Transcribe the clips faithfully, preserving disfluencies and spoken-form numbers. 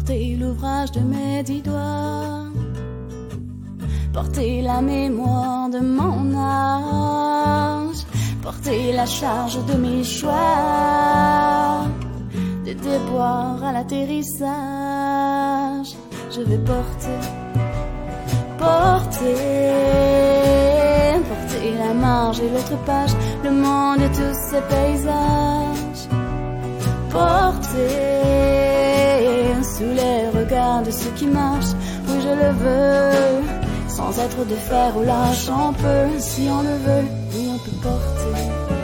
porter l'ouvrage de mes dix doigts, porter la mémoire de mon âge, porter la charge de mes choix, des déboires à l'atterrissage. Je vais porter, porter, porter la marge et l'autre page, le monde et tous ses paysages. Porter sous les regards de ceux qui marchent, oui je le veux, sans être de fer ou lâche, on peut, si on le veut, oui on peut porter.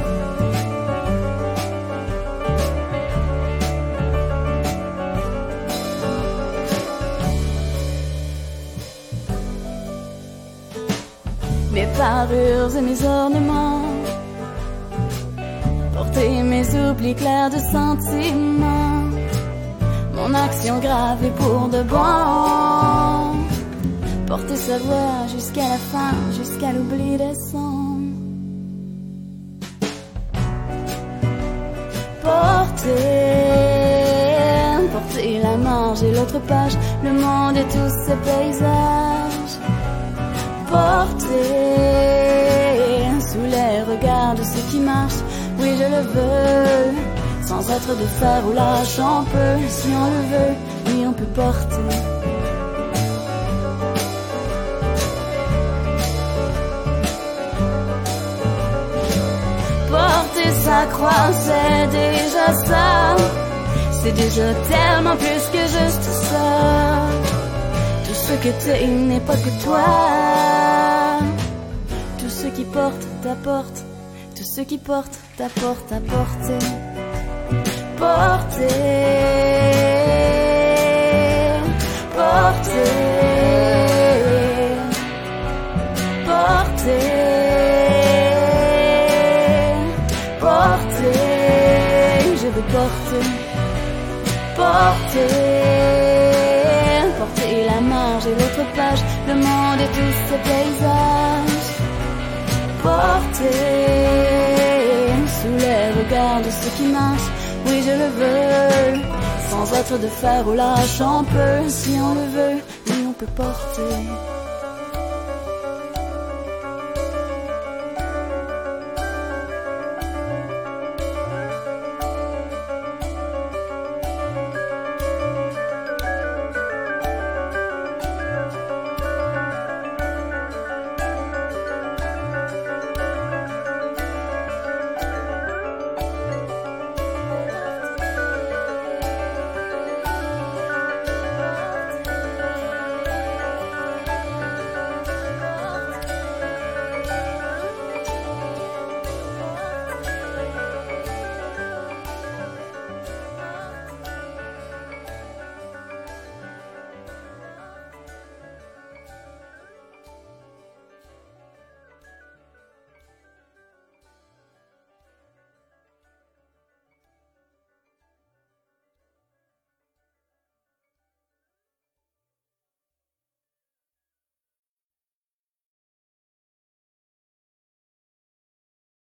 Mes parures et mes ornements, porter mes oublis clairs de sentiments, mon action gravée pour de bon, porter sa voix jusqu'à la fin, jusqu'à l'oubli des sons. Porter, porter la marge et l'autre page, le monde et tous ses paysages. Porter sous les regards de ceux qui marchent, oui je le veux, sans être de fer ou lâche, on peut, si on le veut, oui on peut porter. Porter sa croix, c'est déjà ça, c'est déjà tellement plus que juste ça. Tout ce que t'es n'est pas que toi, tout ce qui porte t'apporte, tout ce qui porte t'apporte à porter. Porter, porter, porter, porter, je veux porter, porter, porter la marge et l'autre page, le monde et tous ses paysages. Porter sous les regards de ceux qui marchent, oui je le veux, sans être de fer ou lâche, on peut, si on le veut, oui on peut porter.